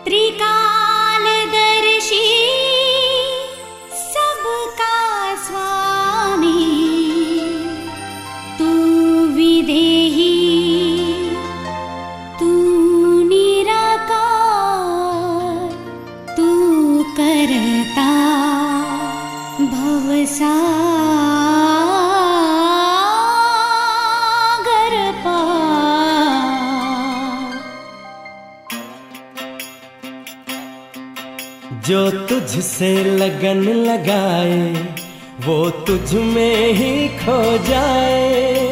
त्रिकालदर्शी सबका स्वामी, तू विदेही तू निराकार, तू करता भवसागर पार। जो तुझसे लगन लगाए वो तुझ में ही खो जाए।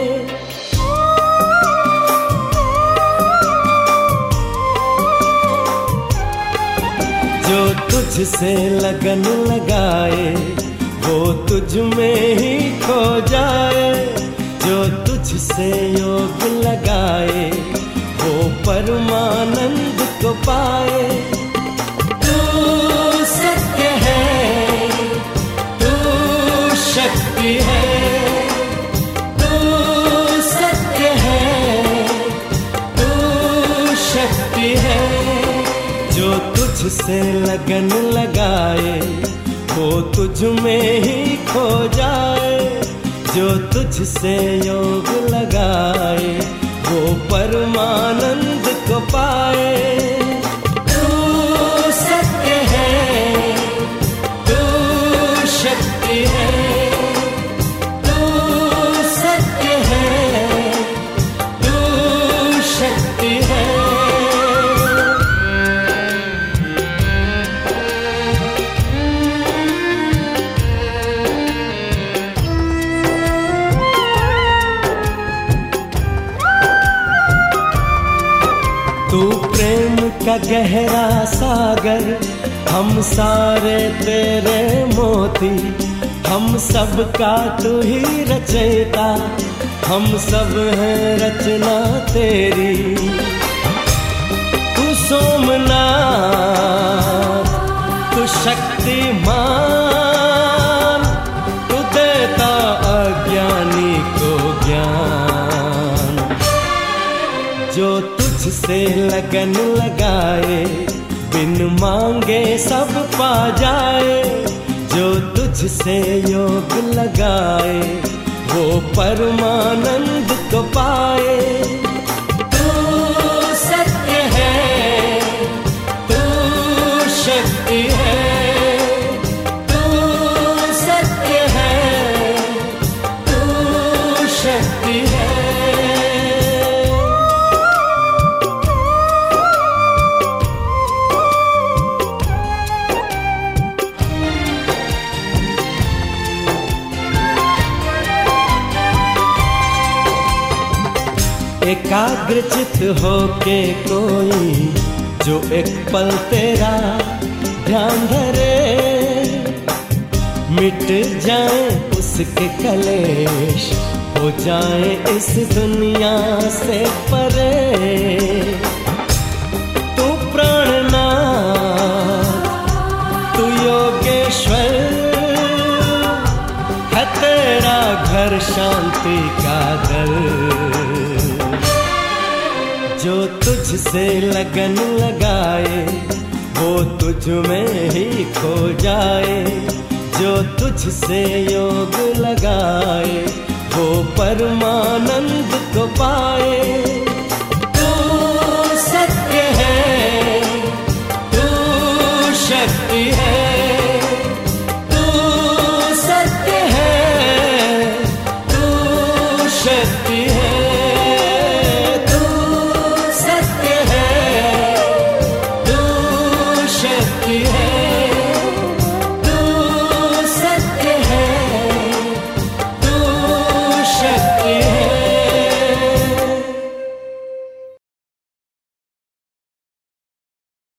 जो तुझसे लगन लगाए वो तुझ में ही खो जाए। जो तुझसे योग लगाए वो परमानंद को पाए। तू सत्य है, तू शक्ति है, तू सत्य है, तू शक्ति है। जो तुझसे लगन लगाए वो तुझ में ही खो जाए। जो तुझसे योग लगाए वो परमानंद को पाए। तू सत्य है, तू शक्ति है, तू सत्य है, तू शक्ति है। तू प्रेम का गहरा सागर, हम सारे तेरे मोती। हम सब का तू ही रचयिता, हम सब हैं रचना तेरी। तू सोमनाथ, तू शक्तिमान, तू देता अज्ञानी को ज्ञान। जो तुझसे लगन लगाए बिन मांगे सब पा जाए। जो तुझसे योग लगाए वो परमानंद को पाए। तू सत्य है, तू शक्ति है, तू सत्य है, तू शक्ति है। एकाग्रचित होके कोई जो एक पल तेरा ध्यान धरे, मिट जाए उसके कलेश, हो जाए इस दुनिया से परे। तू प्राणनाथ, तू योगेश्वर है, तेरा घर शांति का दर। जो तुझसे लगन लगाए वो तुझ में ही खो जाए। जो तुझसे योग लगाए वो परमानंद को पाए।